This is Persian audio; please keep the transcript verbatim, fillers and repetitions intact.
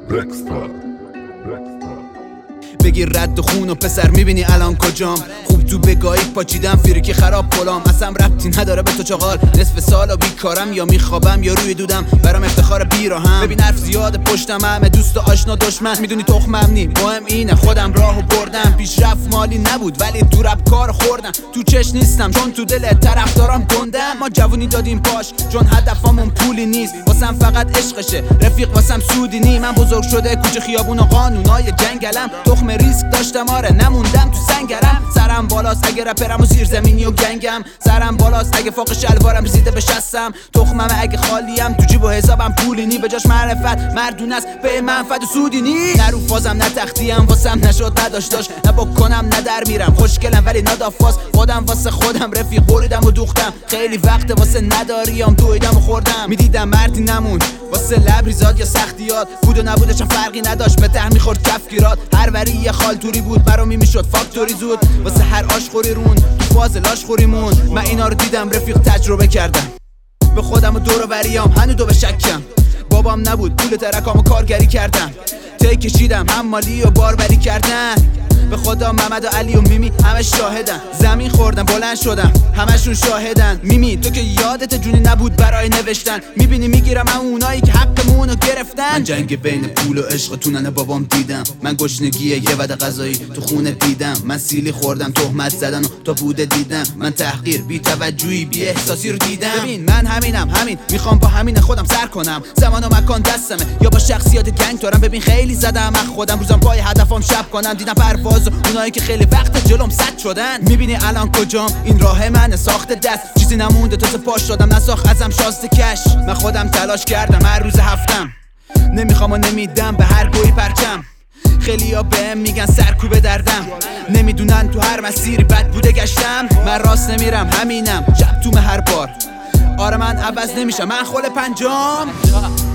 بگیر رد خون و پسر میبینی الان کجام. خوب تو بگاهی پاچیدم فیریکی خراب پلام. اصلا ربطی نداره به تو چغال. نصف سالا بیکارم یا میخوابم یا روی دودم. برام افتخار بیراهم. ببین حرف زیاد پشتم همه دوست و آشنا دشمن. میدونی تخمم نی مهم اینه خودم راهو بردم. پیشرفت مالی نبود ولی تو رپ کار خوردم. تو چش نیستم چون تو دل طرفدارام گندم. ما جوونی دادیم پاش چون هدفمون پولی نیست. واسم فقط عشقشه رفیق واسم سودی نی. من بزرگ شده کوچه خیابون و قانونای جنگلم. تخم ریسک داشتم آره نموندم تو سنگرم. سرم بالاست اگه رپرم و زیر زمینی و گنگم. سرم بالاست اگه فوق شلوارم رسیده به شستم. تخمم اگه خالیم تو جیب و حسابم پولی نی. به جاش معرفت مردون است به منفعت و سودی نی. نه رو فازم نه تختیم واسم نشد نداشت داشت. نه بکنم نه در میرم خوشگلم ولی نادافاس. خودم واسه خودم رفیق بریدم و دوختم. خیلی وقت واسه نداریم دویدم و خوردم. میدیدم مردی نمون واسه لبریزاد یا سختیات. بود و نبودش فرقی نداشت به ته میخورد کفگیرات. هر وری یه خالتوری بود برامی میشد فاکتوری زود. واسه هر آشخوری رون تو فاز لاشخوریمون. من اینا رو دیدم رفیق تجربه کردم. به خودم و دور و بریام هنو دو به شکم. بابام نبود پول ترکامو کارگری کردم. تی کشیدم حمالی و باربری کردن. به خدا محمد و علی و میمی همه شاهدن. زمین خوردم بلند شدم همشون شاهدن. میمی تو که یادت جونی نبود برای نوشتن. میبینی میگیرم هم اونایی که حقمونو گرفتن. من جنگ بین پول و عشق تو ننه بابام دیدم. من گشنگی یه وعده غذایی تو خونه دیدم. من سیلی خوردم تهمت زدن و تا بوده دیدم. من تحقیر بی توجهی بی احساسی رو دیدم. ببین من همینم همین میخوام با همین خودم سر کنم. زمان و مکان دستمه یا با شخصیت گنگ دارم. ببین خیلی زدم اخ خودم روزم پای هدفم شب کنم. دیدم پرواز اونایی که خیلی وقت جلوم صد شدن. میبینی الان کجام این راه من ساخته دست. چیزی نمونده تو پاش دادم نساخ ازم شاسته کش. من خودم تلاش کردم هر روز هفتم. نمیخوام و نمیدم به هر گوی پرچم. خیلی ها بهم میگن سرکوب دردم. نمیدونن تو هر مسیری بد بوده گشتم. من راست نمیرم همینم شب توم هر بار. آره من عوض نمیشم من خل پنجام.